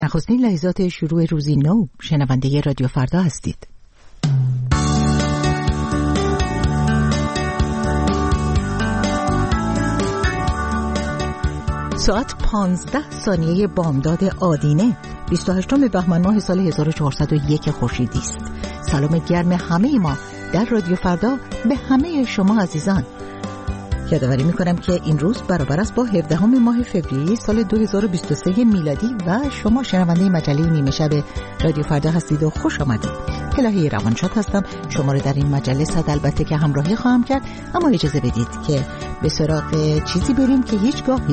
نخستین لحظات شروع روزی نو، شنونده رادیو فردا هستید. ساعت 15 بامداد آدینه 28 بهمن ماه سال 1401 خورشیدی است. سلام گرم همه ما در رادیو فردا به همه شما عزیزان. یادآوری می‌کنم که این روز برابر است با 17 ماه فوریه سال 2023 میلادی و شما شنونده مجله نیمه شب رادیو فردا هستید و خوش آمدید. الهی روانشاد هستم. شما رو در این مجله صد البته که همراهی خواهم کرد، اما اجازه بدید که به سراغ چیزی بریم که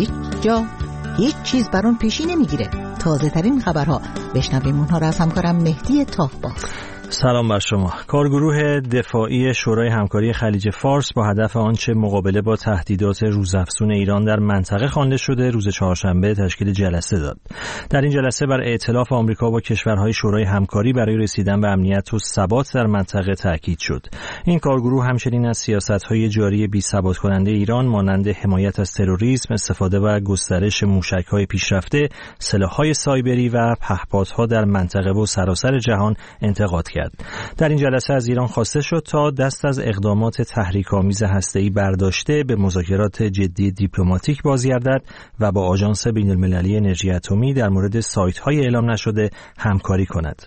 هیچ چیز بر اون پیشی نمیگیره. تازه ترین خبرها بشنویم اونها رو از همکارم مهدی تاهباز. سلام بر شما. کارگروه دفاعی شورای همکاری خلیج فارس با هدف آنچه مقابله با تهدیدات روزافزون ایران در منطقه خوانده شده روز چهارشنبه تشکیل جلسه داد. در این جلسه بر ائتلاف آمریکا با کشورهای شورای همکاری برای رسیدن به امنیت و ثبات در منطقه تاکید شد. این کارگروه همچنین از سیاست‌های جاری بی‌ثبات کننده ایران مانند حمایت از تروریسم، استفاده و گسترش موشک‌های پیشرفته، سلاح‌های سایبری و پهپادها در منطقه و سراسر جهان انتقاد کرد. در این جلسه از ایران خواسته شد تا دست از اقدامات تحریک‌آمیز هسته‌ای برداشته به مذاکرات جدی دیپلماتیک بازگردد و با آژانس بین‌المللی انرژی اتمی در مورد سایت‌های اعلام نشده همکاری کند.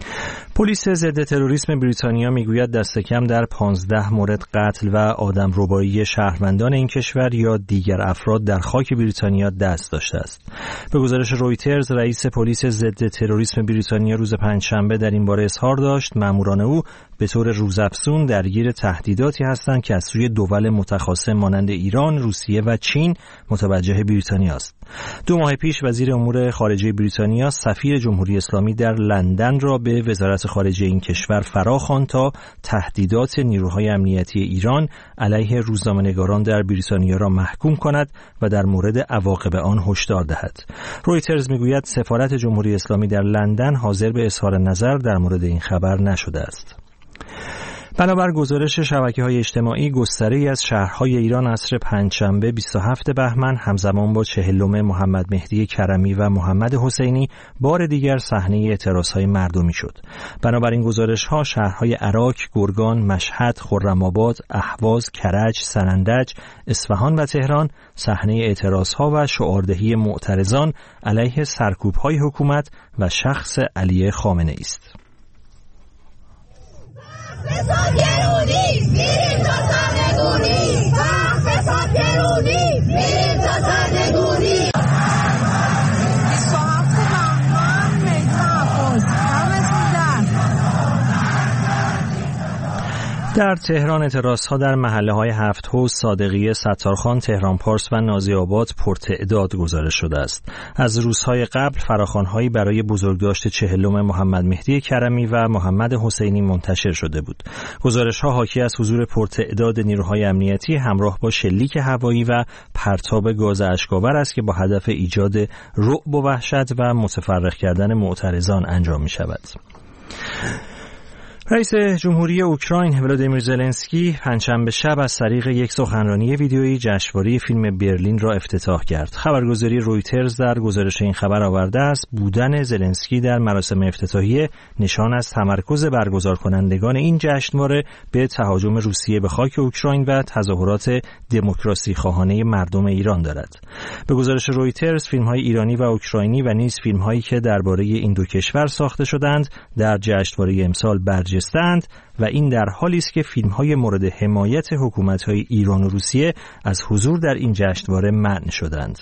پلیس ضد تروریسم بریتانیا میگوید دست کم در 15 مورد قتل و آدمربایی شهروندان این کشور یا دیگر افراد در خاک بریتانیا دست داشته است. به گزارش رویترز، رئیس پلیس ضد تروریسم بریتانیا روز پنجشنبه در این باره اظهار داشت ماموران او به طور روزافزون درگیر تهدیداتی هستند که از سوی دول متخاصم مانند ایران، روسیه و چین متوجه بریتانیا است. 2 ماه پیش وزیر امور خارجه بریتانیا سفیر جمهوری اسلامی در لندن را به وزارت خارجه این کشور فراخواند تا تهدیدات نیروهای امنیتی ایران علیه روزنامه‌نگاران در بریتانیا را محکوم کند و در مورد عواقب آن هشدار دهد. رویترز میگوید سفارت جمهوری اسلامی در لندن حاضر به اظهار نظر در مورد این خبر نشده است. بنابر گزارش شبکه‌های اجتماعی، گستره‌ای از شهرهای ایران عصر پنجشنبه 27 بهمن همزمان با 40 محمد مهدی کرمی و محمد حسینی بار دیگر صحنه اعتراضهای مردمی شد. بنابر این گزارش‌ها شهرهای عراق، گرگان، مشهد، خرم‌آباد، اهواز، کرج، سنندج، اصفهان و تهران صحنه اعتراضها و شعاردهی معترضان علیه سرکوب‌های حکومت و شخص علی خامنه‌ای است. فساد گرونی میریم تا سرنگونی، فساد گرونی میریم تا سرنگونی. 27 بهمن میتابوز در تهران اعتراضها در محله‌های هفت حوض، صادقیه، ستارخان، تهران پارس و نازی آباد پرتعداد گزارش شده است. از روزهای قبل فراخوان‌هایی برای بزرگداشت 40 محمد مهدی کرمی و محمد حسینی منتشر شده بود. گزارش‌ها حاکی از حضور پرتعداد نیروهای امنیتی همراه با شلیک هوایی و پرتاب گاز اشک‌آور است که با هدف ایجاد رعب و وحشت و متفرق کردن معترضان انجام می‌شود. رئیس جمهوری اوکراین ولادیمیر زلنسکی پنجشنبه شب از طریق یک سخنرانی ویدیویی جشنواره فیلم برلین را افتتاح کرد. خبرگزاری رویترز در گزارش این خبر آورده است بودن زلنسکی در مراسم افتتاحیه نشان از تمرکز برگزار کنندگان این جشنواره به تهاجم روسیه به خاک اوکراین و تظاهرات دموکراسی خواهانه مردم ایران دارد. به گزارش رویترز فیلم‌های ایرانی و اوکراینی و نیز فیلم‌هایی که درباره این دو کشور ساخته شدند در جشنواره امسال برجسته‌اند و این در حالی است که فیلم‌های مورد حمایت حکومت‌های ایران و روسیه از حضور در این جشنواره منع شدند.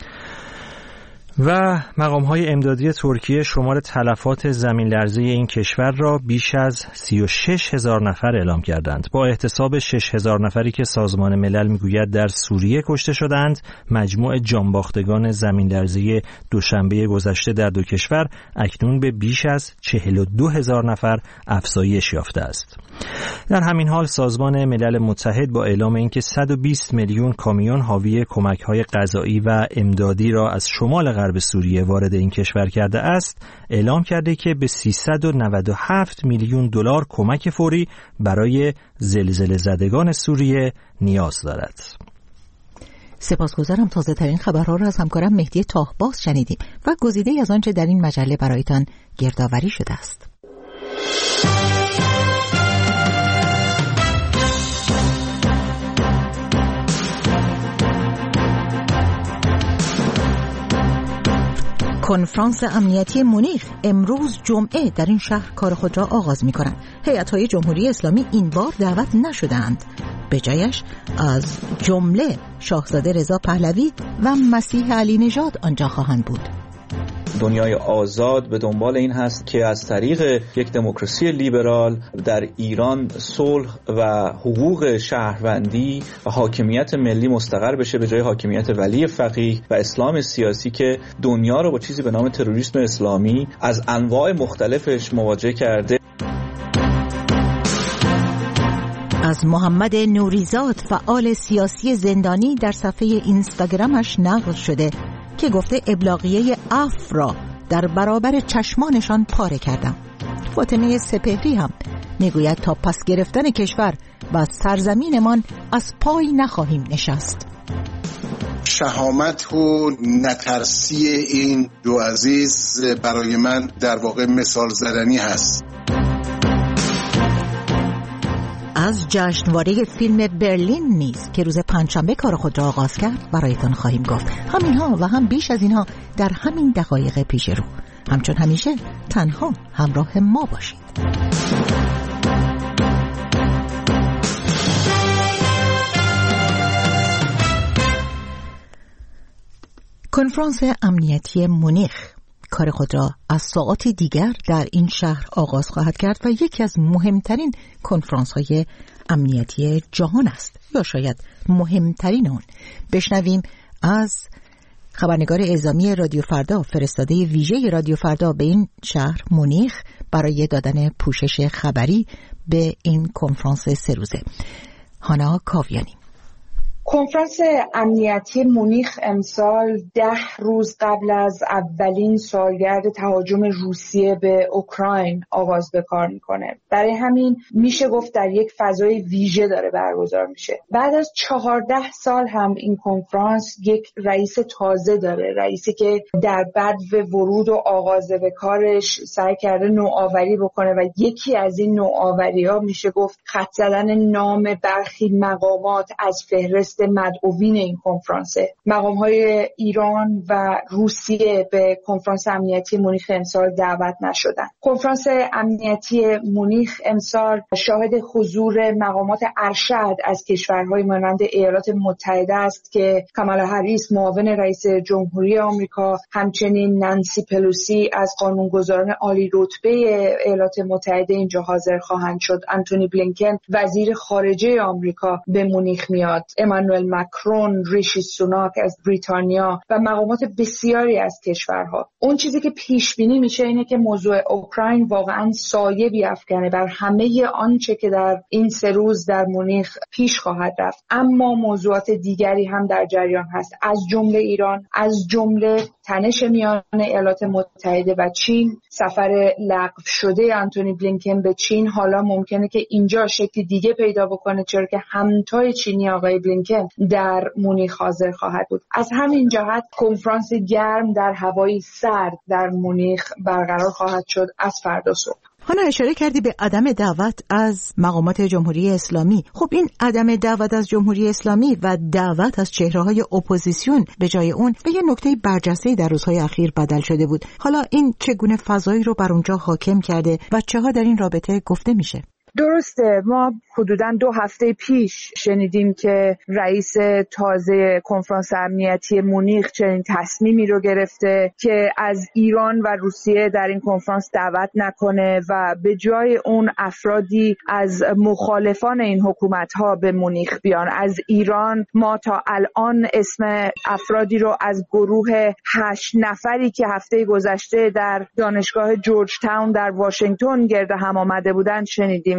و مقام‌های امدادی ترکیه شمار تلفات زمین لرزه این کشور را بیش از 36,000 نفر اعلام کردند. با احتساب 6,000 نفری که سازمان ملل میگوید در سوریه کشته شدند، مجموع جانباختگان زمین لرزه دوشنبه گذشته در دو کشور اکنون به بیش از 42,000 نفر افزایش یافته است. در همین حال سازمان ملل متحد با اعلام اینکه 120 میلیون کامیون حاوی کمک‌های غذایی و امدادی را از شمال غرب سوریه وارد این کشور کرده است، اعلام کرده که به 397 میلیون دلار کمک فوری برای زلزله زدگان سوریه نیاز دارد. سپاسگزارم. تازه ترین خبرها را از همکارم مهدی تاهباز شنیدیم و گزیده‌ای از آنچه در این مجله برایتان گردآوری شده است. کنفرانس امنیتی مونیخ امروز جمعه در این شهر کار خود را آغاز می‌کنند. هیئت‌های جمهوری اسلامی این بار دعوت نشدند. به جایش از جمله شاهزاده رضا پهلوی و مسیح علی نژاد آنجا خواهند بود. دنیای آزاد به دنبال این هست که از طریق یک دموکراسی لیبرال در ایران صلح و حقوق شهروندی و حاکمیت ملی مستقر بشه به جای حاکمیت ولی فقیه و اسلام سیاسی که دنیا رو با چیزی به نام تروریسم اسلامی از انواع مختلفش مواجه کرده. از محمد نوریزاد فعال سیاسی زندانی در صفحه اینستاگرامش نقل شده که گفته ابلاغیه عفو را در برابر چشمانشان پاره کردم. فاطمه سپهری هم میگوید تا پس گرفتن کشور و سرزمینمان از پای نخواهیم نشست. شهامت و نترسی این دو عزیز برای من در واقع مثال زدنی هست. از جشنواره فیلم برلین نیز که روز پنجشنبه کار خود را آغاز کرد برایتان خواهیم گفت. همینها و هم بیش از اینها در همین دقایق پیش رو. همچون همیشه تنها همراه ما باشید. کنفرانس امنیتی مونیخ کار خود را از ساعاتی دیگر در این شهر آغاز خواهد کرد و یکی از مهمترین کنفرانس‌های امنیتی جهان است یا شاید مهمترین اون. بشنویم از خبرنگار اعزامی رادیو فردا، فرستاده ویژه رادیو فردا به این شهر مونیخ برای دادن پوشش خبری به این کنفرانس 3 روزه. هانا کاویانی. کنفرانس امنیتی مونیخ امسال 10 روز قبل از اولین سالگرد تهاجم روسیه به اوکراین آغاز به کار میکنه. برای همین میشه گفت در یک فضای ویژه داره برگزار میشه. بعد از 14 سال هم این کنفرانس یک رئیس تازه داره، رئیسی که در بدو ورود و آغاز به کارش سعی کرده نوآوری بکنه و یکی از این نوآوری‌ها میشه گفت خط زدن نام برخی مقامات از فهرست مدعوین این کنفرانسه. مقام‌های ایران و روسیه به کنفرانس امنیتی مونیخ امسال دعوت نشدند. کنفرانس امنیتی مونیخ امسال شاهد حضور مقامات ارشد از کشورهای مانند ایالات متحده است که کامالا هریس معاون رئیس جمهوری آمریکا، همچنین نانسی پلوسی از قانونگذاران عالی رتبه ایالات متحده اینجا حاضر خواهند شد. آنتونی بلینکن وزیر خارجه آمریکا به مونیخ میاد. امانوئل ماکرون، ریشی سوناک از بریتانیا و مقامات بسیاری از کشورها. اون چیزی که پیش بینی میشه اینه که موضوع اوکراین واقعا سایه بیافکنه بر همه آنچه که در این 3 روز در مونیخ پیش خواهد رفت. اما موضوعات دیگری هم در جریان هست، از جمله ایران، از جمله تنش میان ایالات متحده و چین. سفر لغو شده آنتونی بلینکن به چین حالا ممکنه که اینجا شکل دیگه پیدا بکنه، چرا که همتای چینی آقای بلینکن در مونیخ حاضر خواهد بود. از همین جهت کنفرانس گرم در هوایی سرد در مونیخ برقرار خواهد شد از فردا صبح. حالا اشاره کردی به عدم دعوت از مقامات جمهوری اسلامی. خب این عدم دعوت از جمهوری اسلامی و دعوت از چهره‌های اپوزیسیون به جای اون به یه نکته برجسته در روزهای اخیر بدل شده بود. حالا این چگونه فضایی رو بر اونجا حاکم کرده و چه ها در این رابطه گفته میشه؟ درسته، ما حدوداً 2 هفته پیش شنیدیم که رئیس تازه کنفرانس امنیتی مونیخ چنین تصمیمی رو گرفته که از ایران و روسیه در این کنفرانس دعوت نکنه و به جای اون افرادی از مخالفان این حکومت‌ها به مونیخ بیان. از ایران ما تا الان اسم افرادی رو از گروه 8 نفری که هفته گذشته در دانشگاه جورج تاون در واشنگتن گرد هم آمده بودن شنیدیم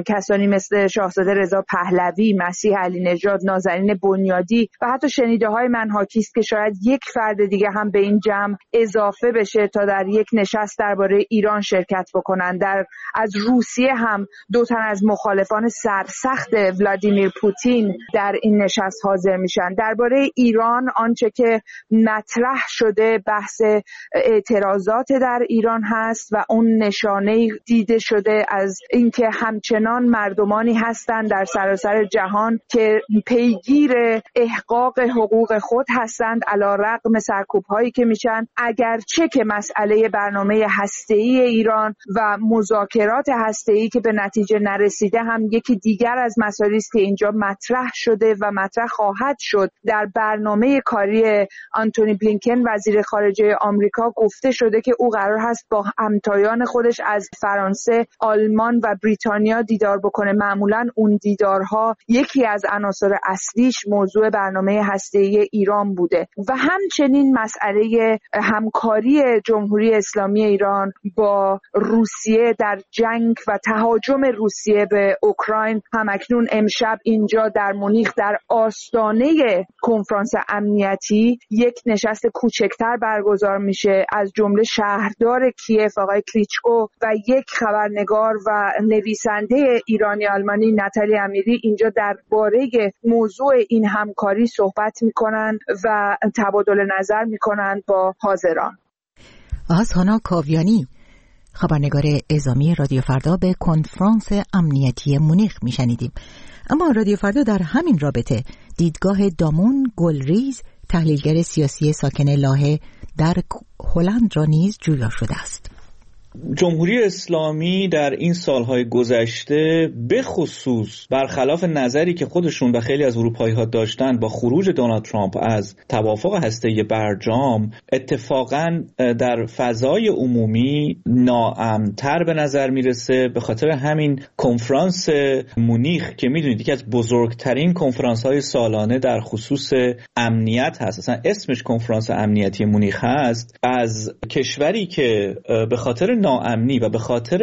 کسانی مثل شاهزاده رضا پهلوی، مسیح علی نژاد، نازنین بنیادی و حتی شنیده‌های من حاکی است که شاید یک فرد دیگه هم به این جمع اضافه بشه تا در یک نشست درباره ایران شرکت بکنن. از روسیه هم 2 تن از مخالفان سرسخت ولادیمیر پوتین در این نشست حاضر میشن. درباره ایران آنچه که مطرح شده بحث اعتراضات در ایران هست و اون نشانه دیده شده از اینکه همچنان مردمانی هستند در سراسر جهان که پیگیر احقاق حقوق خود هستند علیرغم سرکوب‌هایی که میشن، اگرچه که مسئله برنامه هسته‌ای ایران و مذاکرات هسته‌ای که به نتیجه نرسیده هم یکی دیگر از مسائلی است که اینجا مطرح شده و مطرح خواهد شد. در برنامه کاری آنتونی بلینکن وزیر خارجه آمریکا گفته شده که او قرار هست با همتایان خودش از فرانسه، آلمان و بریتانیا دیدار بکنه. معمولاً اون دیدارها یکی از عناصر اصلیش موضوع برنامه هسته‌ای ایران بوده و همچنین مسئله همکاری جمهوری اسلامی ایران با روسیه در جنگ و تهاجم روسیه به اوکراین. همکنون امشب اینجا در مونیخ در آستانه کنفرانس امنیتی یک نشست کوچکتر برگزار میشه، از جمله شهردار کیف آقای کلیچکو و یک خبرنگار و نویسنده ایرانی آلمانی ناتالی امیری اینجا درباره موضوع این همکاری صحبت میکنن و تبادل نظر میکنن با حاضران. از هانا کاویانی خبرنگار اعزامی رادیو فردا به کنفرانس امنیتی مونیخ میشنیدیم. اما رادیو فردا در همین رابطه دیدگاه دامون گلریز تحلیلگر سیاسی ساکن لاهه در هلند را نیز جویا شده است. جمهوری اسلامی در این سالهای گذشته به خصوص برخلاف نظری که خودشون و خیلی از اروپایی‌ها داشتن با خروج دونالد ترامپ از توافق هسته‌ای برجام اتفاقاً در فضای عمومی ناامن‌تر به نظر میرسه. به خاطر همین کنفرانس مونیخ که میدونید یکی از بزرگترین کنفرانس‌های سالانه در خصوص امنیت هست، اصلا اسمش کنفرانس امنیتی مونیخ هست، از کشوری که به خاطر ناامنی و به خاطر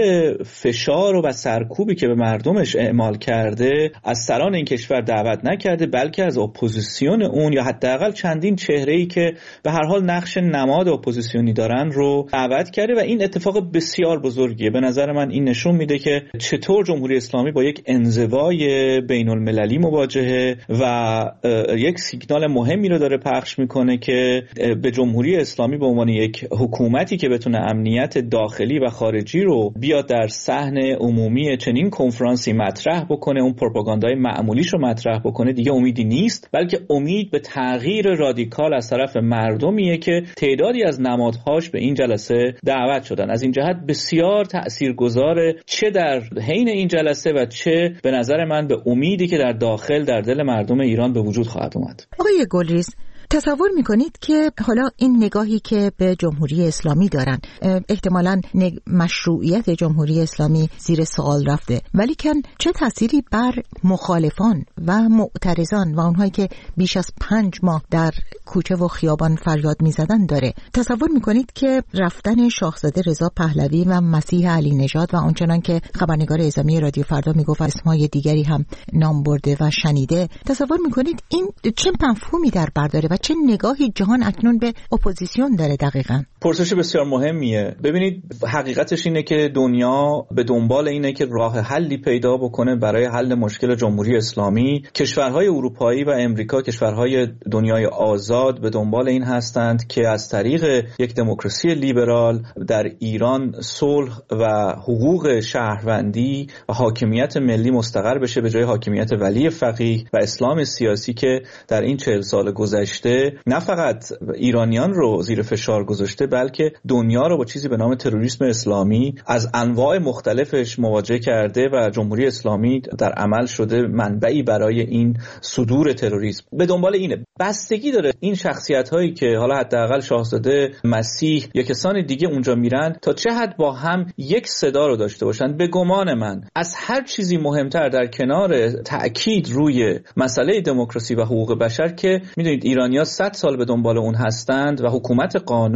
فشار و سرکوبی که به مردمش اعمال کرده از سران این کشور دعوت نکرده، بلکه از اپوزیسیون اون یا حداقل چندین چهره‌ای که به هر حال نقش نماد اپوزیسیونی دارن رو دعوت کرده و این اتفاق بسیار بزرگیه. به نظر من این نشون میده که چطور جمهوری اسلامی با یک انزوای بین‌المللی مواجهه و یک سیگنال مهمی رو داره پخش میکنه که به جمهوری اسلامی به عنوان یک حکومتی که بتونه امنیت داخلی و خارجی رو بیاد در صحن عمومی چنین کنفرانسی مطرح بکنه، اون پروپاگاندای معمولیش رو مطرح بکنه، دیگه امیدی نیست، بلکه امید به تغییر رادیکال از طرف مردمیه که تعدادی از نمادهاش به این جلسه دعوت شدن. از این جهت بسیار تاثیرگذاره، چه در حین این جلسه و چه به نظر من به امیدی که در داخل در دل مردم ایران به وجود خواهد اومد. آقای گلریز، تصور میکنید که حالا این نگاهی که به جمهوری اسلامی دارن احتمالاً مشروعیت جمهوری اسلامی زیر سوال رفته، ولی چه تأثیری بر مخالفان و معترضان و اونهایی که بیش از 5 ماه در کوچه و خیابان فریاد میزدن داره؟ تصور میکنید که رفتن شاهزاده رضا پهلوی و مسیح علی نژاد و آنچنان که خبرنگار اعزامی رادیو فردا میگفت اسمای دیگری هم نام برده و شنیده، تصور میکنید این چه مفهومی در بر داره و چه نگاهی جهان اکنون به اپوزیسیون داره؟ دقیقاً پرسش بسیار مهمیه. ببینید، حقیقتش اینه که دنیا به دنبال اینه که راه حلی پیدا بکنه برای حل مشکل جمهوری اسلامی. کشورهای اروپایی و امریکا، کشورهای دنیای آزاد، به دنبال این هستند که از طریق یک دموکراسی لیبرال در ایران صلح و حقوق شهروندی و حاکمیت ملی مستقر بشه به جای حاکمیت ولی فقیه و اسلام سیاسی که در این 40 سال گذشته نه فقط ایرانیان رو زیر فشار گذاشته، بلکه دنیا رو با چیزی به نام تروریسم اسلامی از انواع مختلفش مواجه کرده و جمهوری اسلامی در عمل شده منبعی برای این صدور تروریسم. به دنبال اینه. بستگی داره این شخصیت‌هایی که حالا حداقل شاهزاده، مسیح یا کسان دیگه اونجا میرن تا چه حد با هم یک صدا رو داشته باشن. به گمان من از هر چیزی مهمتر در کنار تأکید روی مسئله دموکراسی و حقوق بشر که میدونید ایرانی‌ها 100 سال به دنبال اون هستند و حکومت قانون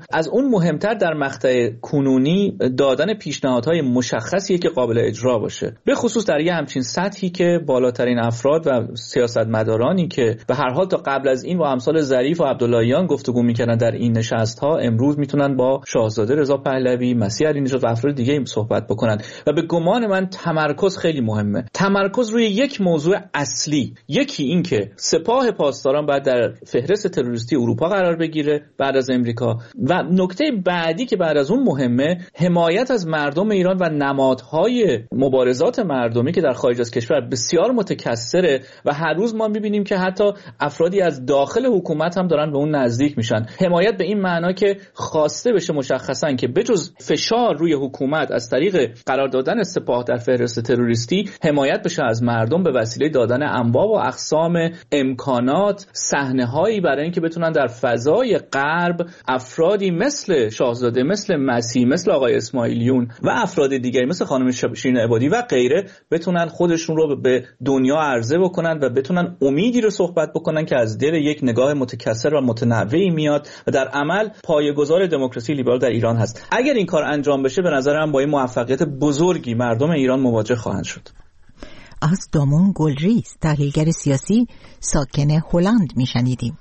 از اون مهمتر در مقطع کنونی دادن پیشنهادهای مشخصیه که قابل اجرا باشه، به خصوص در یه همچین سطحی که بالاترین افراد و سیاستمدارانی که به هر حال تا قبل از این با امثال ظریف و عبداللهیان گفتگو میکردن در این نشست‌ها، امروز میتونن با شاهزاده رضا پهلوی، مسیح علی نژاد و افراد دیگه صحبت بکنن. و به گمان من تمرکز خیلی مهمه، تمرکز روی یک موضوع اصلی. یکی این که سپاه پاسداران باید در فهرست تروریستی اروپا قرار بگیره بعد از امریکا، و نکته بعدی که بعد از اون مهمه، حمایت از مردم ایران و نمادهای مبارزات مردمی که در خارج از کشور بسیار متکثره و هر روز ما میبینیم که حتی افرادی از داخل حکومت هم دارن به اون نزدیک میشن. حمایت به این معنا که خواسته بشه مشخصا که بجز فشار روی حکومت از طریق قرار دادن سپاه در فهرست تروریستی، حمایت بشه از مردم به وسیله دادن انواع و اقسام امکانات، صحنه‌هایی برای اینکه بتونن در فضای غرب افرادی مثل شاهزاده، مثل مسیح، مثل آقای اسماعیلیون و افراد دیگری مثل خانم شیرین عبادی و غیره بتونن خودشون رو به دنیا عرضه بکنن و بتونن امیدی رو صحبت بکنن که از دل یک نگاه متکثر و متنوعی میاد و در عمل پایه‌گذار دموکراسی لیبرال در ایران هست. اگر این کار انجام بشه به نظرم با این موفقیت بزرگی مردم ایران مواجه خواهند شد. از دامون گلریز، تحلیلگر سیاسی ساکن هلند میشنیدیم.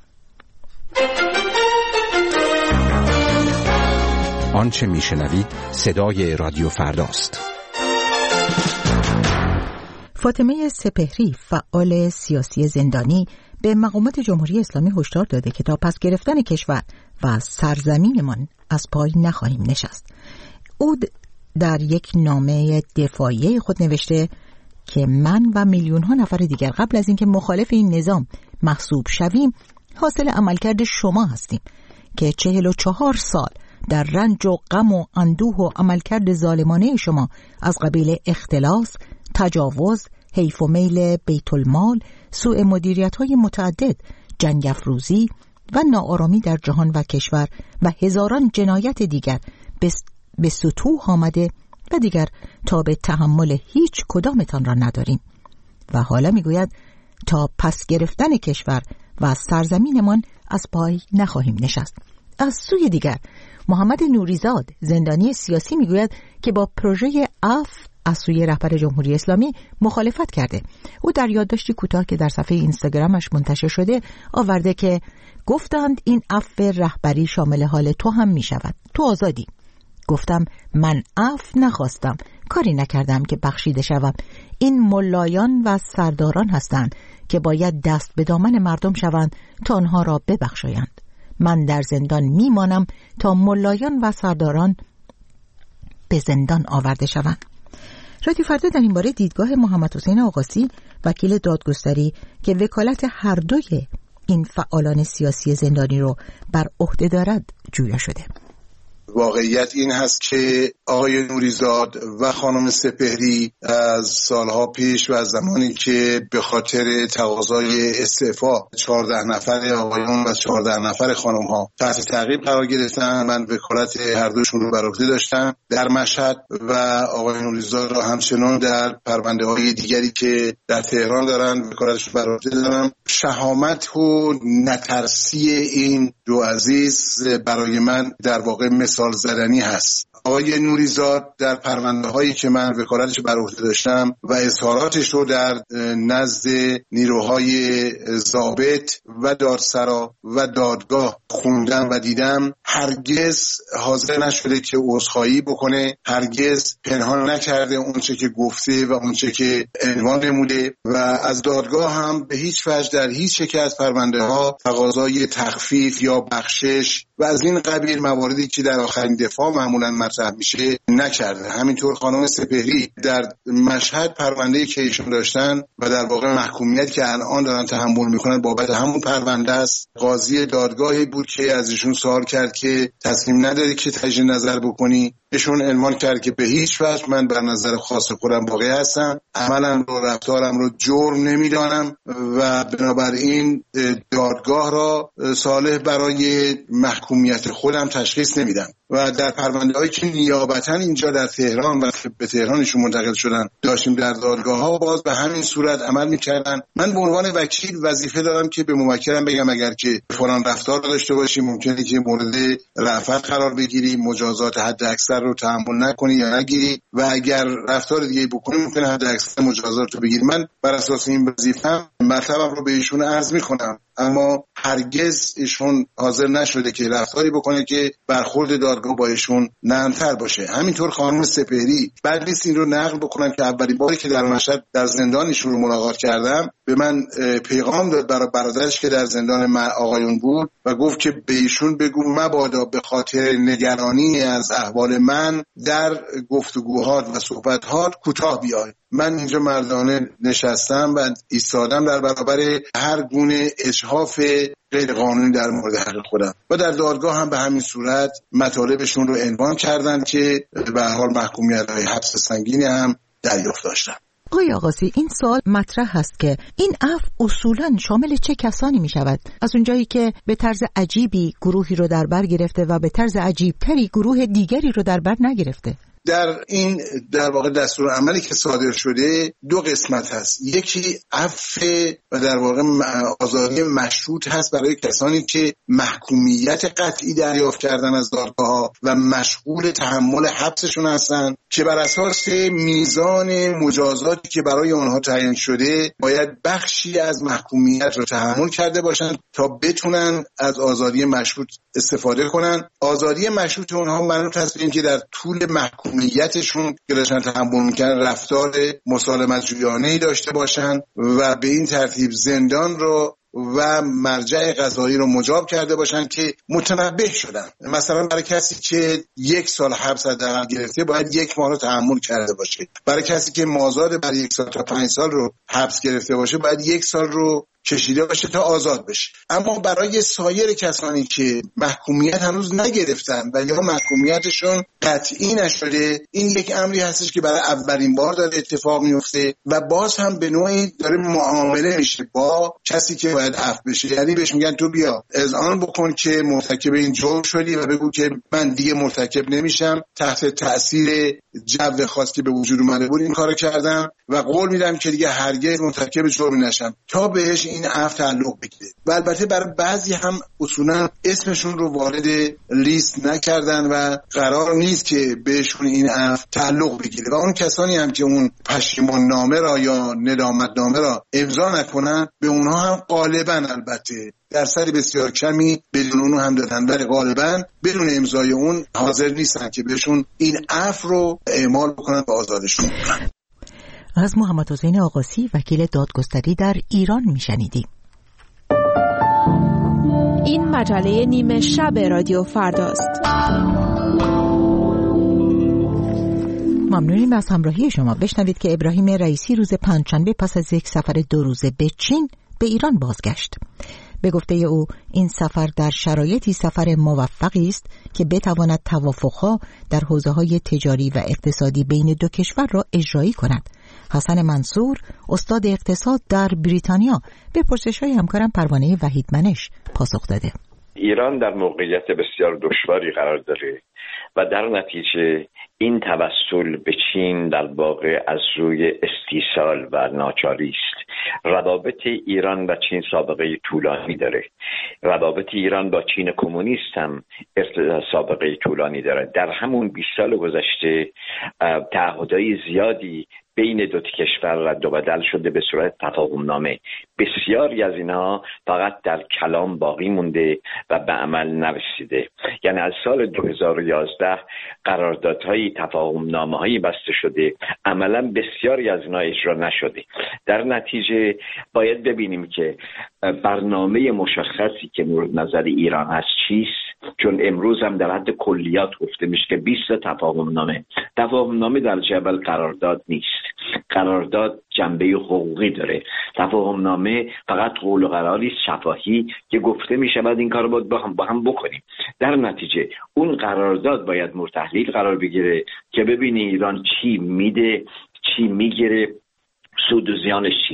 آنچه میشنوید صدای رادیو فرداست. فاطمه سپهری، فعال سیاسی زندانی، به مقامات جمهوری اسلامی هشدار داده که تا پس گرفتن کشور و سرزمینمان از پای نخواهیم نشست. او در یک نامه دفاعی خود نوشته که من و میلیون ها نفر دیگر قبل از اینکه مخالف این نظام محسوب شویم حاصل عملکرد شما هستیم که 44 سال در رنج و غم و اندوه و عملکرد ظالمانه شما از قبیل اختلاس، تجاوز، حیف و میل بیت المال، سوء مدیریت‌های متعدد، جنگ افروزی و ناآرامی در جهان و کشور و هزاران جنایت دیگر به سطوح آمده و دیگر تا به تحمل هیچ کدامتان را نداریم. و حالا میگوید تا پس گرفتن کشور و سرزمینمان از پای نخواهیم نشست. از سوی دیگر محمد نوریزاد، زندانی سیاسی، میگوید که با پروژه عفو از سوی رهبر جمهوری اسلامی مخالفت کرده. او در یادداشتی کوتاه که در صفحه اینستاگرامش منتشر شده آورده که گفتند این عفو رهبری شامل حال تو هم می شود، تو آزادی. گفتم من عفو نخواستم، کاری نکردم که بخشیده شوم. این ملایان و سرداران هستند که باید دست به دامن مردم شوند تا آنها را ببخشایند. من در زندان میمانم تا ملایان و سرداران به زندان آورده شوند. رادیو فردا در این باره دیدگاه محمد حسین آقاسی، وکیل دادگستری که وکالت هر دوی این فعالان سیاسی زندانی رو بر عهده دارد جویا شده. واقعیت این هست که آقای نوریزاد و خانم سپهری از سالها پیش و از زمانی که به خاطر تقاضای استعفا 14 نفر آقایون و 14 نفر خانم ها تحت تعقیب قرار گرفتن، من وکالت هر دوشون رو بر عهده داشتم در مشهد و آقای نوریزاد را همچنان در پرونده های دیگری که در تهران دارن وکالتش بر عهده دارم. شهامت و نترسی این دو عزیز برای من در واقع مثال زدنی هست. آقای نوریزاد در پرونده هایی که من وکالتش بر عهده داشتم و اظهاراتش رو در نزد نیروهای ضابط و دادسرا و دادگاه خوندم و دیدم، هرگز حاضر نشده که عذرخواهی بکنه، هرگز پنهان نکرده اونچه که گفته و اونچه که عنوان نموده و از دادگاه هم به هیچ وجه در هیچ یک از پرونده ها تقاضای تخفیف یا بخشش و از این قبیل مواردی که در آخرین دفاع معمولا مطرح میشه نکرده. همینطور خانم سپهری در مشهد پرونده‌ای که ایشون داشتن و در واقع محکومیت که الان دارن تحمل میکنن بابت همون پرونده است. قاضی دادگاهی بود که از ایشون سوال کرد که تصمیم نداری که تجدید نظر بکنی. ایشون عنوان کرد که به هیچ وجه من بر نظر خاص خودم باقی هستم، عملم رو رفتارم رو جرم نمیدانم و بنابراین دادگاه را صالح برای محکومیت خودم تشخیص نمیدم. و در پرونده‌هایی که نیابتاً اینجا در تهران و به تهرانشون منتقل شدن داشتیم در دادگاه‌ها باز به همین صورت عمل می‌کردن. من به عنوان وکیل وظیفه دارم که به موکلم بگم اگر که فلان رفتار رو داشته باشی ممکنه که مورد رأفت قرار بگیری، مجازات حد اکثر رو تحمل نکنی یا نگیری و اگر رفتار دیگه بکنی ممکنه حد اکثر مجازات رو بگیری. من بر اساس این وظیفه‌ام مطلبم رو به ایشون عرض می‌کنم، اما هرگز ایشون حاضر نشده که رفتاری بکنه که برخورد دادگاه با ایشون نرم‌تر باشه. همینطور خانم سپهری بعد نیست این رو نقل بکنم که اولین باری که در مشهد در زندان ایشون رو ملاقات کردم به من پیغام داد برای برادرش که در زندان آقایون بود و گفت که به ایشون بگو مبادا به خاطر نگرانی از احوال من در گفتگوهات و صحبت‌هات کوتاه بیای. من اینجا مردانه نشستم و ایستادم در برابر هر گونه اجحاف غیر قانونی در مورد حق خودم و در دادگاه هم به همین صورت مطالبشون رو عنوان کردن که به هر حال محکومیت‌های حبس سنگینی هم دریافت داشتن. آقای آغاسی، این سوال مطرح هست که این عفو اصولاً شامل چه کسانی می شود؟ از اونجایی که به طرز عجیبی گروهی رو در بر گرفته و به طرز عجیبتری گروه دیگری رو در بر نگرفته. در واقع دستور عملی که صادر شده دو قسمت هست. یکی عفو و در واقع آزادی مشروط هست برای کسانی که محکومیت قطعی دریافت کردن از دادگاه‌ها و مشغول تحمل حبسشون هستن که بر اساس میزان مجازاتی که برای آنها تعیین شده باید بخشی از محکومیت رو تحمل کرده باشن تا بتونن از آزادی مشروط استفاده کنن. آزادی مشروط اونها منوط هست به اینکه در طول محکومیتشون که داشتن تحمل میکنن رفتار مسالمت جویانه‌ای داشته باشن و به این ترتیب زندان رو و مرجع قضایی رو مجاب کرده باشن که متنبه شدن. مثلا برای کسی که 1 سال حبس حداقل گرفته باید 1 ماه رو تحمل کرده باشه. برای کسی که مازاد برای 1 سال تا 5 سال رو حبس گرفته باشه باید 1 سال رو کشیده باشه تا آزاد بشه. اما برای سایر کسانی که محکومیت هنوز نگرفتن و یا محکومیتشون قطعی نشده، این یک امری هستش که برای اولین بار داره اتفاق میفته و باز هم به نوعی داره معامله میشه با کسی که باید عفو بشه. یعنی بهش میگن تو بیا اذعان بکن که مرتکب این جرم شدی و بگو که من دیگه مرتکب نمیشم، تحت تأثیر جو خاصی که به وجود اومده بود این کارو کردم و قول میدم که دیگه هرگز مرتکب جرمی نشم تا بهش این عفو تعلق بگیره. و البته برای بعضی هم اصولا اسمشون رو وارد لیست نکردن و قرار نیست که بهشون این عفو تعلق بگیره و اون کسانی هم که اون پشیمان نامه را یا ندامت نامه را امضا نکنن به اونها هم غالبا البته درصد بسیار کمی بدون اونو هم دادن ولی غالبا بدون امضای اون حاضر نیستن که بهشون این عفو رو اعمال بکنن و آزادشون کنن. از محمد حسین آغاسی وکیل دادگستری در ایران میشنیدیم. این مجله نیمه شب رادیو فرداست. ممنونیم از همراهی شما. بشنوید که ابراهیم رئیسی روز پنجشنبه پس از یک سفر 2 روزه به چین به ایران بازگشت. به گفته او این سفر در شرایطی سفر موفقی است که بتواند توافقها در حوزه‌های تجاری و اقتصادی بین دو کشور را اجرایی کند. حسن منصور استاد اقتصاد در بریتانیا به پرسش‌های همکارم پروانه وحیدمنش پاسخ داده. ایران در موقعیت بسیار دشواری قرار داره و در نتیجه این توسل به چین در واقع از روی استیصال و ناچاری است. روابط ایران و چین سابقه طولانی داره. روابط ایران با چین کمونیست هم سابقه طولانی داره. در همون 20 سال گذشته تعهدات زیادی بین دو کشور رد و بدل شده به صورت تفاهمنامه. بسیاری از اینها فقط در کلام باقی مونده و به عمل نرسیده. یعنی از سال 2011 قراردادهای تفاهمنامه‌هایی بسته شده، عملا بسیاری از اینها اجرا نشده. در نتیجه باید ببینیم که برنامه مشخصی که مورد نظر ایران هست چیست، چون امروز هم در حد کلیات گفته میشه که 20 تفاهمنامه در جبل قرارداد نیست. قرارداد جنبه حقوقی داره. تفاهمنامه فقط قول و قراری شفاهی که گفته میشه بعد این کارو با هم بکنیم. در نتیجه اون قرارداد باید مورد تحلیل قرار بگیره که ببینی ایران چی میده، چی میگیره، سود و زیانش چیست.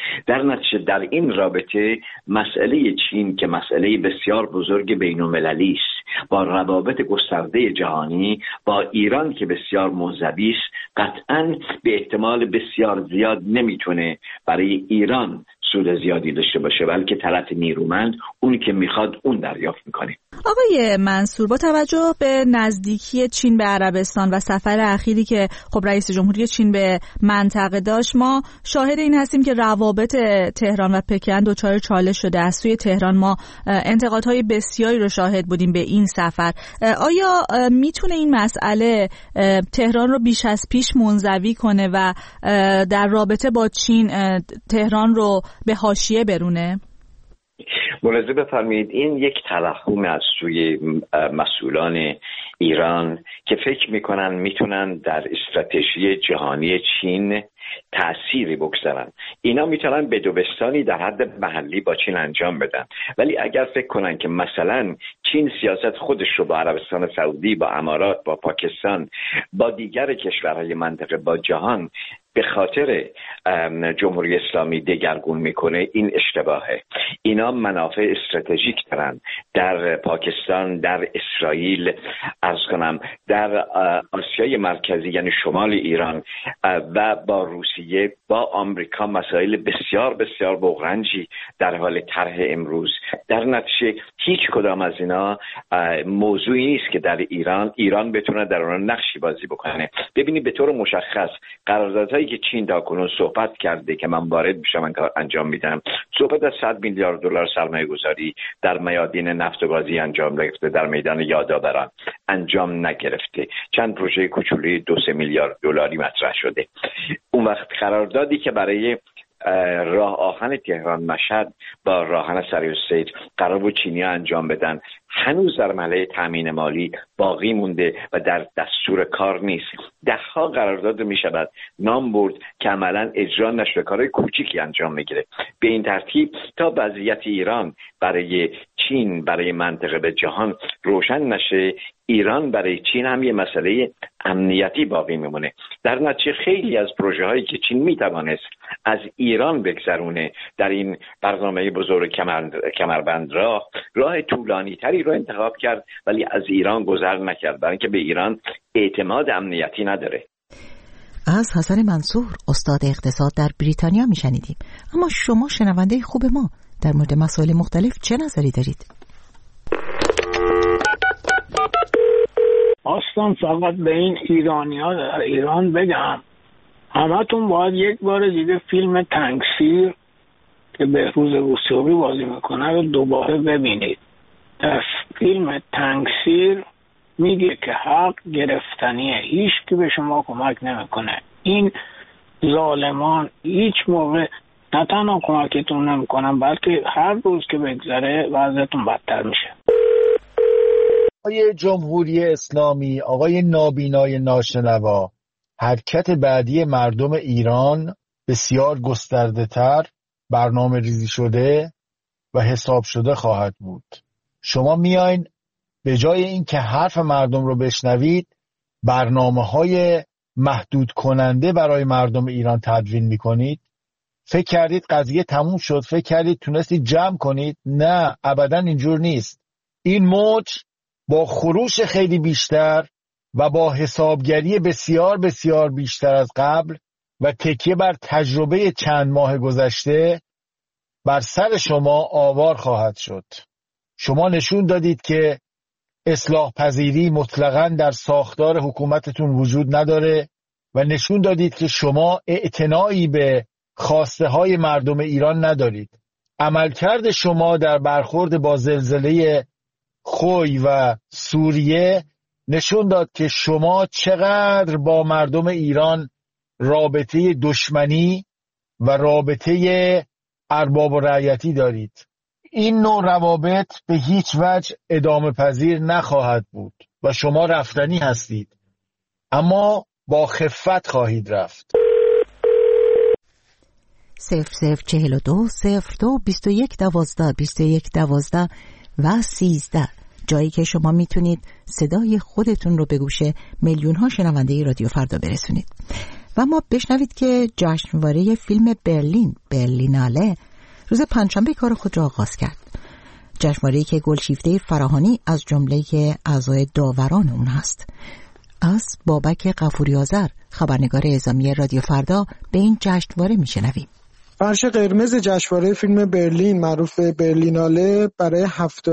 در نتیجه در این رابطه مسئله چین که مسئله بسیار بزرگ بین‌المللی است، با روابط گسترده جهانی با ایران که بسیار منزوی است، قطعاً به احتمال بسیار زیاد نمیتونه برای ایران سود زیادی داشته باشه، بلکه طرف نیرومند اونی که میخواد اون دریافت میکنه. آقای منصور، با توجه به نزدیکی چین به عربستان و سفر اخیری که خب رئیس جمهوری چین به منطقه داشت، ما شاهد این هستیم که روابط تهران و پکن دچار چالش شده. از سوی تهران ما انتقادهای بسیاری رو شاهد بودیم به این سفر. آیا میتونه این مسئله تهران رو بیش از پیش منزوی کنه و در رابطه با چین تهران رو به حاشیه برونه؟ ملاحظه بفرمایید این یک توهم از سوی مسئولان ایران که فکر میکنن میتونن در استراتژی جهانی چین تأثیری بگذارن. اینا میتونن بدوبستانی در حد محلی با چین انجام بدن، ولی اگر فکر کنن که مثلا چین سیاست خودش رو با عربستان سعودی، با امارات، با پاکستان، با دیگر کشورهای منطقه، با جهان به خاطر جمهوری اسلامی دگرگون میکنه، این اشتباهه. اینا منافع استراتژیک دارن در پاکستان، در اسرائیل، عرض کنم در آسیای مرکزی یعنی شمال ایران و با روسیه، با آمریکا مسائل بسیار بسیار بغرنجی در حال طرح امروز. در نتیجه هیچ کدام از اینا موضوعی نیست که در ایران بتونه در اون نقشی بازی بکنه. ببینید به طور مشخص قراردادهایی که چین تا کنون صحبت کرده که من وارد بشم انجام میدم، صحبت از 100 میلیارد دلار سرمایه گذاری در میادین نفت و گازی انجام گرفته، در میدان یادآوران انجام نگرفته. چند پروژه کوچولی 2-3 میلیارد دلاری مطرح شده. اون وقت قراردادی که برای راه آهن تهران مشهد با راهن سریع‌السیر قرار بود چینی‌ها انجام بدن، هنوز در مرحله تامین مالی باقی مونده و در دستور کار نیست. ده‌ها قرارداد میشود نام برد که عملاً اجرا نشده، کارهای کوچیکی انجام میگیره. به این ترتیب تا وضعیت ایران برای چین، برای منطقه به جهان روشن نشه، ایران برای چین هم یه مسئله امنیتی باقی میمونه. در نتیجه خیلی از پروژه هایی که چین میتوانست از ایران بگذرونه در این برنامه بزرگ کمربند راه طولانی تری رو انتخاب کرد، ولی از ایران گذر نکرد، برای اینکه به ایران اعتماد امنیتی نداره. از حسن منصور استاد اقتصاد در بریتانیا میشنیدیم. اما شما شنونده خوب ما در مورد مسائل مختلف چه نظری دارید؟ اصلا فقط به این ایرانی‌ها در ایران بگم همتون باید یک بار دیگه فیلم تنگسیر که بهروز وثوقی بازی میکنه رو دوباره ببینید. در فیلم تنگسیر میگه که حق گرفتنیه، هیچ کی به شما کمک نمیکنه. این ظالمان هیچ موقع نه تنها کمکتون نمیکنن، بلکه هر روز که بگذره وضعتون بدتر میشه. آقای جمهوری اسلامی، آقای نابینای ناشنوا، حرکت بعدی مردم ایران بسیار گسترده تر، برنامه ریزی شده و حساب شده خواهد بود. شما میاین به جای این که حرف مردم رو بشنوید، برنامه‌های محدود کننده برای مردم ایران تدوین میکنید. فکر کردید قضیه تموم شد؟ فکر کردید تونستید جمع کنید؟ نه، ابدا اینجور نیست. این موج با خروش خیلی بیشتر و با حسابگری بسیار بسیار بیشتر از قبل و تکیه بر تجربه چند ماه گذشته بر سر شما آوار خواهد شد. شما نشون دادید که اصلاح پذیری مطلقاً در ساختار حکومتتون وجود نداره و نشون دادید که شما اعتنایی به خواسته های مردم ایران ندارید. عملکرد شما در برخورد با زلزله خوی و سوریه نشون داد که شما چقدر با مردم ایران رابطه دشمنی و رابطه ارباب و رعیتی دارید. این نوع روابط به هیچ وجه ادامه پذیر نخواهد بود و شما رفتنی هستید، اما با خفت خواهید رفت. 0042 02 21 12 21 12 و 13 جایی که شما میتونید صدای خودتون رو به گوش میلیون ها شنونده رادیو فردا برسونید. و ما بشنوید که جشنواره فیلم برلیناله روز پنجشنبه کار خود را آغاز کرد. جشنواره‌ای که گلشیفته فراهانی از جمله اعضای داوران اون هست. از بابک غفوری آذر، خبرنگار اعزامی رادیو فردا، به این جشنواره میشنویم. فرش قرمز جشنواره فیلم برلین معروف به برلیناله برای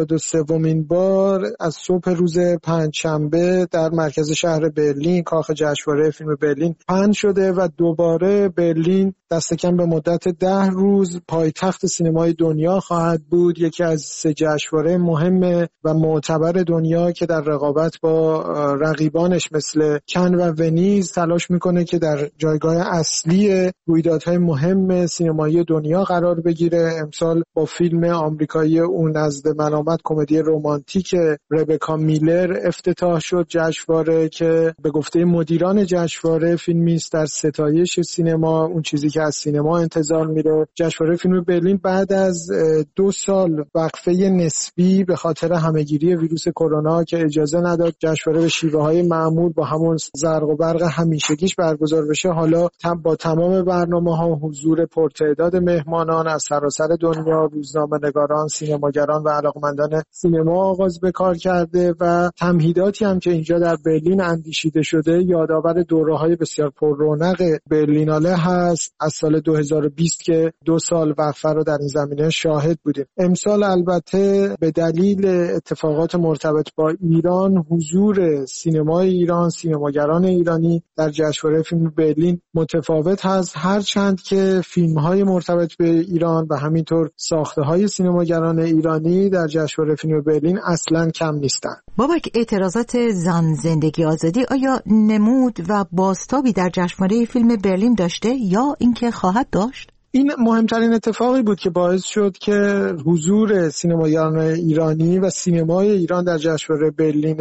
73مین بار از صبح روز پنجشنبه در مرکز شهر برلین کاخ جشنواره فیلم برلین پهن شده و دوباره برلین دست کم به مدت 10 روز پایتخت سینمای دنیا خواهد بود. یکی از 3 جشنواره مهم و معتبر دنیا که در رقابت با رقیبانش مثل کن و ونیز تلاش میکنه که در جایگاه اصلی رویدادهای مهم سینمایی دنیا قرار بگیره. امسال با فیلم آمریکایی اون نزد من آمد، کمدی رمانتیک ربکا میلر افتتاح شد جشنواره که به گفته مدیران جشنواره فیلمی است در ستایش سینما، اون چیزی که از سینما انتظار میره. جشنواره فیلم برلین بعد از 2 سال وقفه نسبی به خاطر همهگیری ویروس کرونا که اجازه نداد جشنواره به شیوه‌های معمول با همون زرق و برق همیشگیش برگزار بشه، حالا با تمام برنامه‌ها، حضور پرتعداد مهمانان از سراسر دنیا، روزنامه‌نگاران، سینماگران و علاقمندان سینما آغاز به کار کرده و تمهیداتی هم که اینجا در برلین اندیشیده شده یادآور دوره‌های بسیار پررونق برلیناله هست از سال 2020 که 2 سال وقفه رو در این زمینه شاهد بودیم. امسال البته به دلیل اتفاقات مرتبط با ایران حضور سینمای ایران، سینماگران ایرانی در جشنواره فیلم برلین متفاوت هست، هرچند که فیلم‌های مرتبط به ایران و همینطور ساخته‌های سینماگران ایرانی در جشنواره فیلم برلین اصلاً کم نیستند. بابک، اعتراضات زن زندگی آزادی آیا نمود و بازتابی در جشنواره فیلم برلین داشته یا اینکه خواهد داشت؟ این مهمترین اتفاقی بود که باعث شد که حضور سینماگران ایرانی و سینمای ایران در جشنواره برلین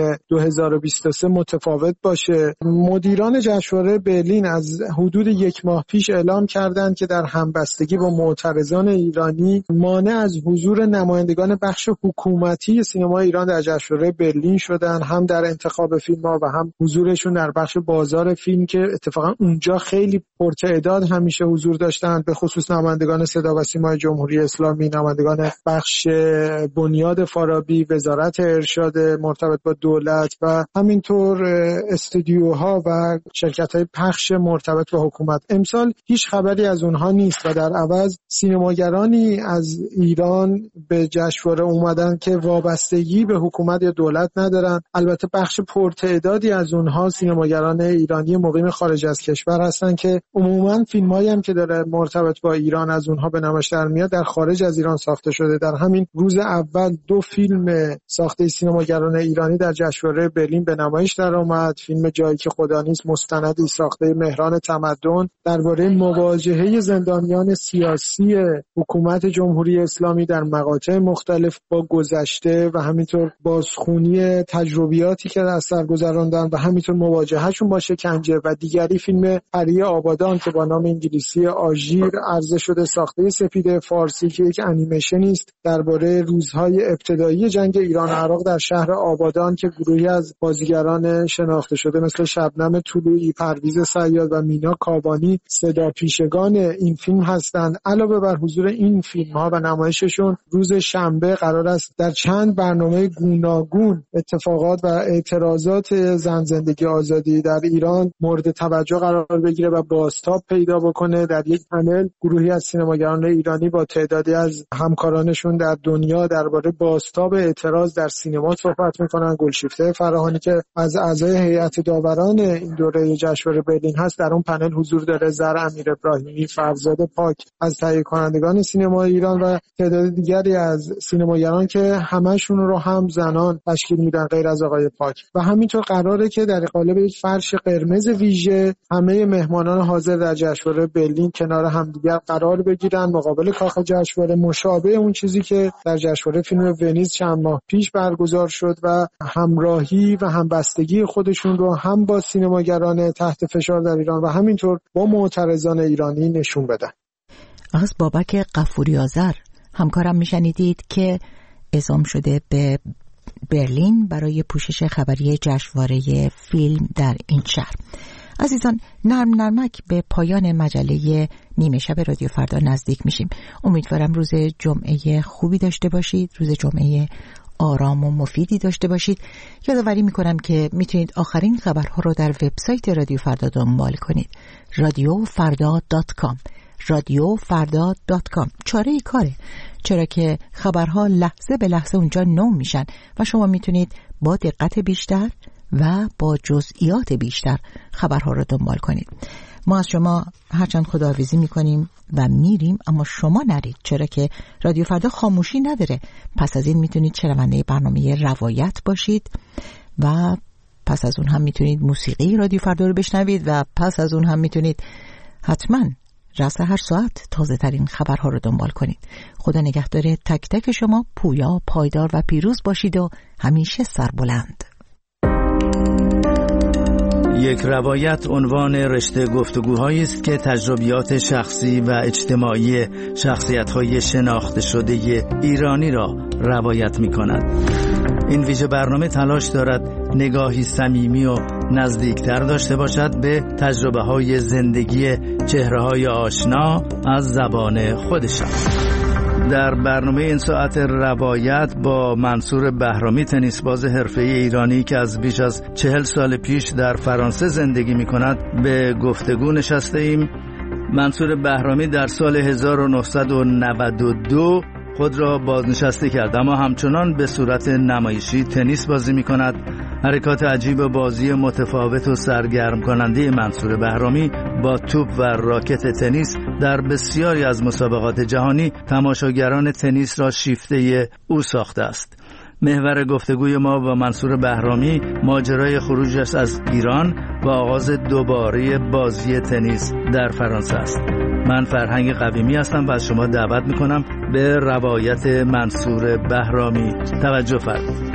2023 متفاوت باشه. مدیران جشنواره برلین از حدود 1 ماه پیش اعلام کردند که در همبستگی با معترضان ایرانی مانع از حضور نمایندگان بخش حکومتی سینمای ایران در جشنواره برلین شدن، هم در انتخاب فیلم‌ها و هم حضورشون در بخش بازار فیلم که اتفاقا اونجا خیلی پرتعداد همیشه حضور داشتند، به خصوص نمایندگان صدا و سیمای جمهوری اسلامی، نمایندگان بخش بنیاد فارابی، وزارت ارشاد مرتبط با دولت و همینطور استودیوها و شرکت‌های پخش مرتبط با حکومت. امسال هیچ خبری از اونها نیست و در عوض سینماگرانی از ایران به جشنواره اومدن که وابستگی به حکومت یا دولت ندارن. البته بخش پرتعدادی از اونها سینماگران ایرانی مقیم خارج از کشور هستن که عموماً فیلمایی هم که داره مرتبط با ایران از اونها به نمایش در میاد در خارج از ایران ساخته شده. در همین روز اول 2 فیلم ساخته سینماگران ایرانی در جشنواره برلین به نمایش در آمد. فیلم جایی که خدا نیست، مستندی ساخته مهران تمدن درباره مواجهه زندانیان سیاسی حکومت جمهوری اسلامی در مقاطع مختلف با گذشته و همینطور بازخوانی تجربیاتی که از سر گذراندن و همینطور مواجههشون با شکنجه، و دیگری فیلم پری آبادان که با نام انگلیسی آژیر عرضه شده ساخته سپید فارسی که یک انیمیشن است درباره روزهای ابتدایی جنگ ایران و عراق در شهر آبادان که گروهی از بازیگران شناخته شده مثل شبنم طلوعی، پرویز صیاد و مینا کابانی صدا پیشگان این فیلم هستند. علاوه بر حضور این فیلم ها و نمایششون، روز شنبه قرار است در چند برنامه گوناگون اتفاقات و اعتراضات زن زندگی آزادی در ایران مورد توجه قرار بگیره و بازتاب پیدا بکنه. در یک پنل گروهی از سینماگران ایرانی با تعدادی از همکارانشون در دنیا درباره بازتاب اعتراض در سینما صحبت میکنن. گلشیفته فراهانی که از اعضای هیئت داوران این دوره جشنواره برلین هست در اون پنل حضور داره. زر امیر ابراهیمی، فرزاد پاک از تهیه کنندگان سینما ایران و تعداد دیگری از سینماگران که همشون رو هم زنان تشکیل میدن غیر از آقای پاک. و همینطور قراره که در قالب یک فرش قرمز ویژه همه مهمانان حاضر در جشنواره برلین کنار همدیگر قرار بگیرن مقابل کاخ جشنواره، مشابه اون چیزی که در جشنواره فیلم ونیز چند ماه پیش برگزار شد و همراهی و همبستگی خودشون رو هم با سینماگران تحت فشار در ایران و همینطور با معترضان ایرانی نشون بدن. از بابک غفوری آذر همکارم میشنیدید که اعزام شده به برلین برای پوشش خبری جشنواره فیلم در این شهر. عزیزان، نرمک به پایان مجله نیمه شب رادیو فردا نزدیک میشیم. امیدوارم روز جمعه خوبی داشته باشید، روز جمعه آرام و مفیدی داشته باشید. یادآوری میکنم که میتونید آخرین خبرها رو در وبسایت رادیو فردا دنبال کنید. radiofarda.com radiofarda.com. چاره کاره، چرا که خبرها لحظه به لحظه اونجا نو میشن و شما میتونید با دقت بیشتر و با جزئیات بیشتر خبرها رو دنبال کنید. ما از شما هرچند خداحافظی میکنیم و میریم، اما شما نرید، چرا که رادیو فردا خاموشی نداره. پس از این میتونید شنونده برنامه روایت باشید و پس از اون هم میتونید موسیقی رادیو فردا رو بشنوید و پس از اون هم میتونید حتما رأس هر ساعت تازه ترین خبرها رو دنبال کنید. خدا نگهدار تک تک شما. پویا، پایدار و پیروز باشید و همیشه سربلند. یک روایت عنوان رشته گفتگوهایی است که تجربیات شخصی و اجتماعی شخصیت‌های شناخته شده ایرانی را روایت می‌کند. این ویژه برنامه تلاش دارد نگاهی صمیمی و نزدیکتر داشته باشد به تجربه‌های زندگی چهره‌های آشنا از زبان خودشان. در برنامه این ساعت روایت با منصور بهرامی، تنیس باز حرفه‌ای ایرانی که از بیش از 40 سال پیش در فرانسه زندگی می‌کند به گفتگو نشسته ایم. منصور بهرامی در سال 1992 خود را بازنشسته کرد، اما همچنان به صورت نمایشی تنیس بازی می‌کند. حرکات عجیب بازی متفاوت و سرگرم کننده منصور بهرامی با توپ و راکت تنیس در بسیاری از مسابقات جهانی تماشاگران تنیس را شیفته او ساخته است. محور گفتگوی ما با منصور بهرامی ماجرای خروجش از ایران و آغاز دوباره بازی تنیس در فرانسه است. من فرهنگ قویمی هستم و از شما دعوت میکنم به روایت منصور بهرامی توجه فرمایید.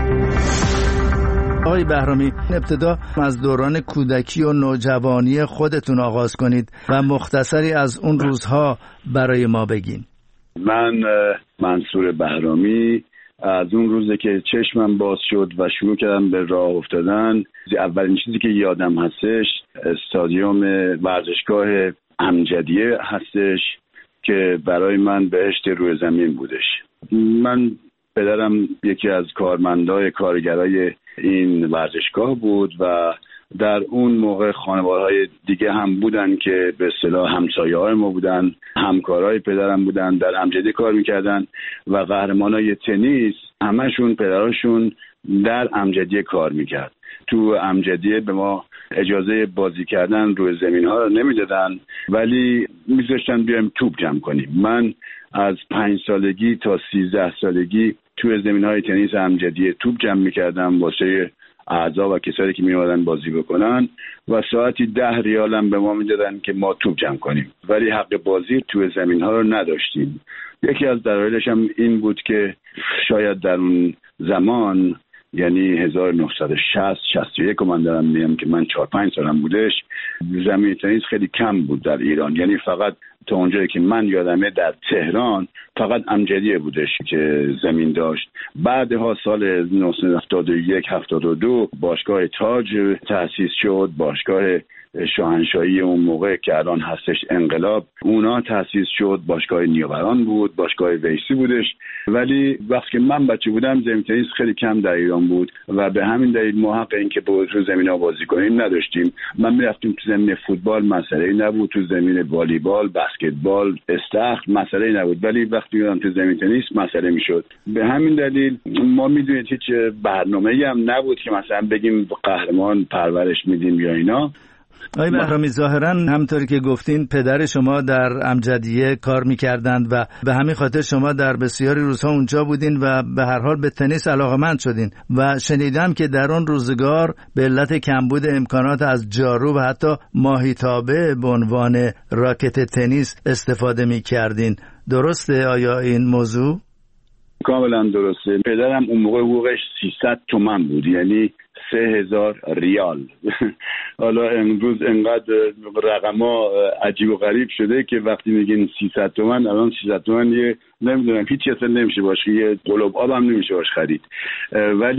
آقای بهرامی، ابتدا از دوران کودکی و نوجوانی خودتون آغاز کنید و مختصری از اون روزها برای ما بگین. من منصور بهرامی از اون روزی که چشمم باز شد و شروع کردم به راه افتادن، اولین چیزی که یادم هستش استادیوم ورزشگاه امجدیه هستش که برای من بهشت روی زمین بودش. من پدرم یکی از کارمندای کارگرای این ورزشگاه بود و در اون موقع خانواده‌های دیگه هم بودن که به اصطلاح همسایه‌های ما بودن، همکارای پدرم بودن، در امجدیه کار میکردن و قهرمانای تنیس همشون پدراشون در امجدیه کار میکرد. تو امجدیه به ما اجازه بازی کردن روی زمین‌ها رو نمیدادن، ولی میذاشتن بیایم توپ جمع کنیم. من از 5 سالگی تا 13 سالگی توی زمین‌های تنیس امجدیه توپ جمع میکردم واسه اعضا و کسایی که میومدن بازی بکنن و ساعتی 10 ریال هم به ما میدادن که ما توپ جمع کنیم، ولی حق بازی توی زمین‌ها رو نداشتیم. یکی از دلایلش هم این بود که شاید در اون زمان، یعنی 1960-61 من دارم میگم که من 4-5 سالم بودش، زمین تنیس خیلی کم بود در ایران. یعنی فقط تا اونجایی که من یادمه در تهران فقط امجدیه بودش که زمین داشت. بعدها سال 1971-72 باشگاه تاج تأسیس شد، باشگاه شاهنشاهی اون موقع که الان هستش انقلاب، اونا تأسیس شد. باشگاه نیاوران بود، باشگاه ویسی بودش، ولی وقتی که من بچه بودم زمین تنیس خیلی کم در ایران بود و به همین دلیل ما حق این که تو زمین‌ها بازی کنیم نداشتیم. من میرفتیم تو زمین فوتبال، مسئله نبود، تو زمین والیبال، بسکتبال، استخر مسئله نبود، ولی وقتی میرفتم تو زمین تنیس مسئله میشد. به همین دلیل ما میدونید هیچ برنامه‌ای هم نبود که مثلا بگیم قهرمان پرورش میدیم یا اینا. آقای بهرامی، ظاهراً همونطوری که گفتین پدر شما در امجدیه کار می‌کردند و به همین خاطر شما در بسیاری روزها اونجا بودین و به هر حال به تنیس علاقه‌مند شدین و شنیدم که در اون روزگار به علت کمبود امکانات از جارو و حتی ماهیتابه به عنوان راکت تنیس استفاده می‌کردین. درسته آیا این موضوع؟ کاملا درسته. پدرم اون موقع حقوقش 300 تومان بود، یعنی 3000 ریال. حالا امروز انقدر رقما عجیب و غریب شده که وقتی میگین 300 تومان، الان 300 تومان یه نمیدونم هیچ اصلا نمیشه باشه، یه قلوب آب هم نمیشه باشه خرید. ولی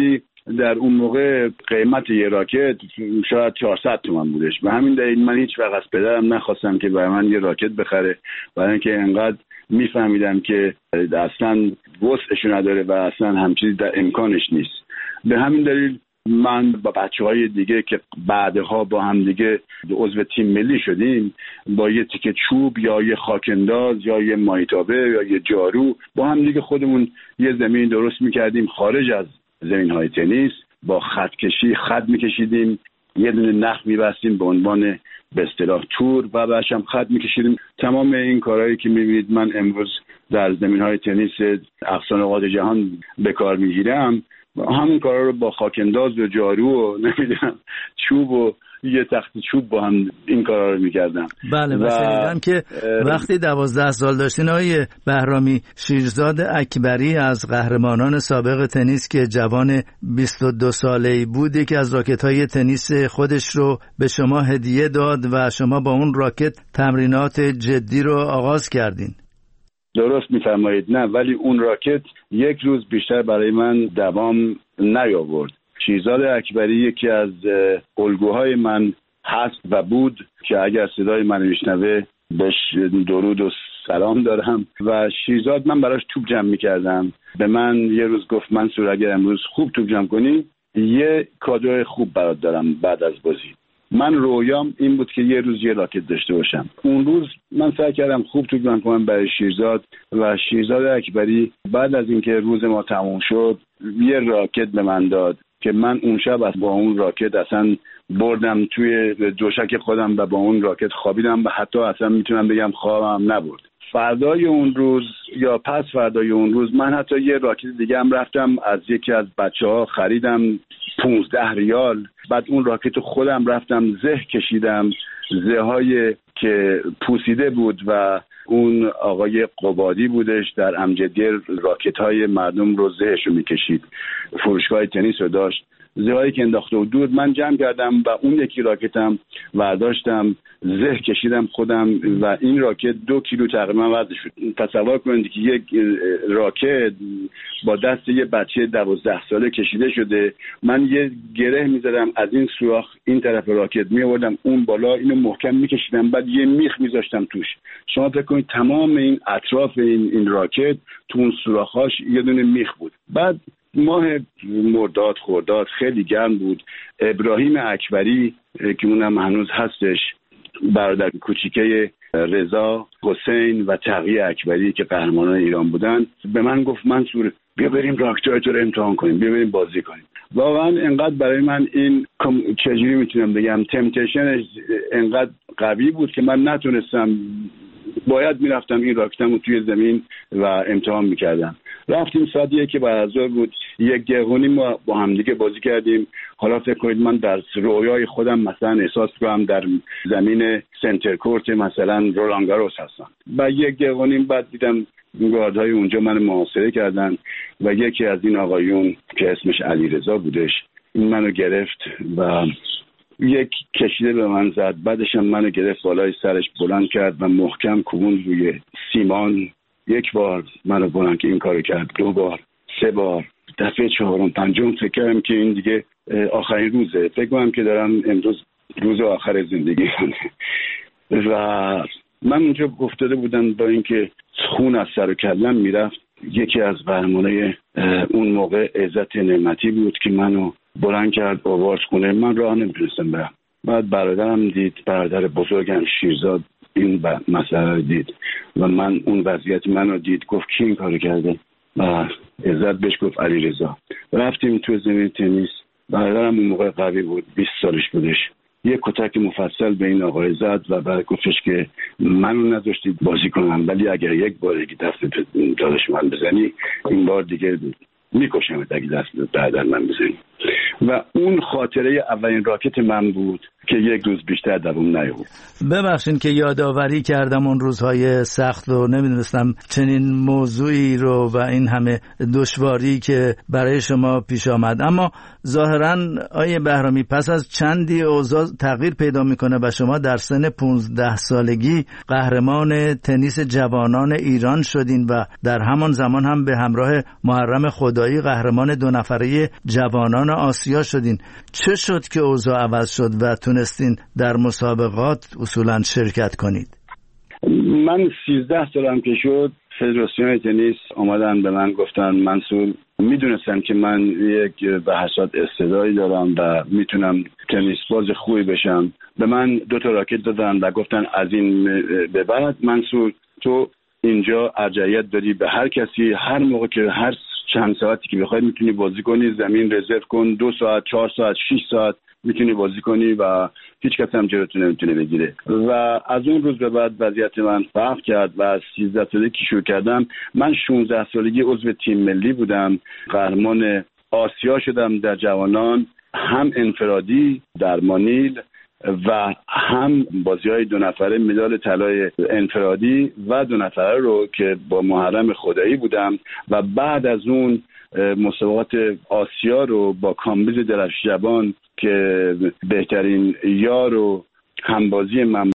در اون موقع قیمت یه راکت شاید 400 تومان بودش. به همین دلیل من هیچ وقت از پدرم نخواستم که برای من یه راکت بخره، برای اینکه انقدر میفهمیدم که اصلا وسعشو نداره و اصلا همچیزی در امکانش نیست. به همین دلیل من با بچه‌های دیگه که بعدها با هم دیگه عضو تیم ملی شدیم، با یه تیکه چوب یا یه خاکنداز یا یه مایتابه یا یه جارو با هم دیگه خودمون یه زمین درست می‌کردیم خارج از زمین‌های تنیس، با خط کشی خط می‌کشیدیم، یه دونه نخ می‌بستیم به عنوان به اصطلاح تور و بعدش هم خط می‌کشیدیم. تمام این کارهایی که می‌بینید من امروز در زمین‌های تنیس اقصا نقاط جهان به کار می‌گیرم، همون کارا رو با خاکنداز و جارو و نمیدونم چوب و یه تخت چوب با هم این کارا رو می‌کردم. بله و شنیدم که وقتی 12 سال داشتین آقای بهرامی، شیرزاد اکبری از قهرمانان سابق تنیس که جوان 22 ساله‌ای بود، یکی از راکت‌های تنیس خودش رو به شما هدیه داد و شما با اون راکت تمرینات جدی رو آغاز کردین. درست می‌فرمایید. نه، ولی اون راکت یک روز بیشتر برای من دوام نیاورد. شیرزاد اکبری یکی از الگوهای من هست و بود که اگر صدای من میشنوه بهش درود و سلام دارم. و شیرزاد، من براش توپ جمع میکردم، به من یه روز گفت منصور اگر امروز خوب توپ جمع کنی یه کادو خوب برات دارم بعد از بازی. من رویام این بود که یه روز یه راکت داشته باشم. اون روز من سعی کردم خوب توپ جمع کنم برای شیرزاد و شیرزاد اکبری بعد از اینکه روز ما تموم شد یه راکت به من داد که من اون شب با اون راکت اصلا بردم توی دوشک خودم و با اون راکت خوابیدم و حتی اصلا میتونم بگم خوابم نبرد. فردای اون روز یا پس فردای اون روز من حتی یه راکت دیگه هم رفتم از یکی از بچه‌ها خریدم 15 ریال. بعد اون راکت خودم رفتم زه کشیدم، زه‌های که پوسیده بود و اون آقای قبادی بودش در امجدیه راکت‌های مردم رو زهشو میکشید، فروشگاه تنیس رو داشت، زهایی که انداخته و دور من جمع کردم و اون یکی راکتم ورداشتم زه کشیدم خودم و این راکت 2 کیلو تقریبا وزن شد. تصور کنید که یک راکت با دست یه بچه 12 ساله کشیده شده، من یه گره می‌زدم از این سوراخ این طرف راکت می‌آوردم اون بالا، اینو محکم می‌کشیدم، بعد یه میخ می‌ذاشتم توش. شما فکر کنید تمام این اطراف این راکت تو اون سوراخ‌هاش یه دونه میخ بود. بعد ماه مرداد خرداد خیلی گرم بود. ابراهیم اکبری که اونم هنوز هستش، برادر کوچیکه رضا، حسین و تقی اکبری که قهرمانان ایران بودن، به من گفت منصور بیا بریم راکت‌های تو رو امتحان کنیم، بیا بریم بازی کنیم. واقعا انقدر برای من این چجوری میتونم بگم تمپتیشن انقدر قوی بود که من نتونستم، باید میرفتم این راکتم رو توی زمین و امتحان میکردم. رفتیم ساعت 1 بعد از ظهر بود، 1 دقیقه ما با هم دیگه بازی کردیم. حالا فکر کنید من در رویای خودم مثلا احساس کنم در زمین سنتر کورت مثلا رولان گاروس هستم. بعد 1 دقیقه بعد دیدم گاردهای اونجا من محاصره کردن و یکی از این آقایون که اسمش علیرضا بودش این منو گرفت و یک کشیده به من زد. بعدش هم منو گرفت بالای سرش بلند کرد و محکم کوبون روی سیمان. 1 بار منو بلند که این کارو کرد، 2 بار، 3 بار، دفعه 4م 5م فکر کردم که این دیگه آخرین روزه، فکر کنم که دارم امروز روز آخر زندگی و من اونجا افتاده بودم با اینکه خون از سر و کلم میرفت. یکی از قهرمانای اون موقع عزت نعمتی بود که منو بلند کرد آورد خونه. من راه نمیتونستم برم. بعد برادرم دید، برادر بزرگم شیرزاد این مسئله دید و من اون وضعیت منو دید، گفت کی این کارو کرده و عزت بهش گفت علیرضا. رفتیم تو زمین تنیس. برادرم اون موقع قوی بود، 20 سالش بودش. یک کتک مفصل به این آقای زد و بعد گفتش که منو نذاشتید بازی کنم، ولی اگر یک بار دیگه دست داداش من بزنی این بار دیگه میکشم اگه دست بعدن من بزنی. و اون خاطره اولین راکت من بود که یک روز بیشتر دوام نیاورد. ببخشید که یادآوری کردم اون روزهای سخت و نمیدونستم چنین موضوعی رو و این همه دشواری که برای شما پیش آمد، اما ظاهراً آیه بهرامی پس از چندی اوضاع تغییر پیدا میکنه و شما در سن 15 سالگی قهرمان تنیس جوانان ایران شدین و در همان زمان هم به همراه محرم خدایی قهرمان 2 نفره جوانان آسیا شدین. چه شد که اوضاع عوض شد و تونستین در مسابقات اصولاً شرکت کنید؟ من 13 سالم که شد فدراسیون تنیس آمدن به من گفتن منصور، میدونستم که من یک به حساب استعدادی دارم و میتونم تنیس باز خوبی بشم. به من 2 تا راکت دادن و گفتن از این به بعد منصور تو اینجا ارجحیت داری، به هر کسی هر موقع که هر چند ساعتی که بخوای میتونی بازی کنی، زمین رزرو کن، 2 ساعت 4 ساعت 6 ساعت میتونی بازی کنی و هیچ کس هم جلوتون نمیتونه بگیره. و از اون روز به بعد وضعیت من فرق کرد و از 13 سالگی که شروع کردم من 16 سالگی عضو تیم ملی بودم، قهرمان آسیا شدم در جوانان، هم انفرادی در مانیل و هم بازی‌های 2 نفره مدال طلای انفرادی و 2 نفره رو که با محرم خدایی بودم و بعد از اون مسابقات آسیا رو با کامبیز درفشی‌جوان که بهترین یار و همبازی من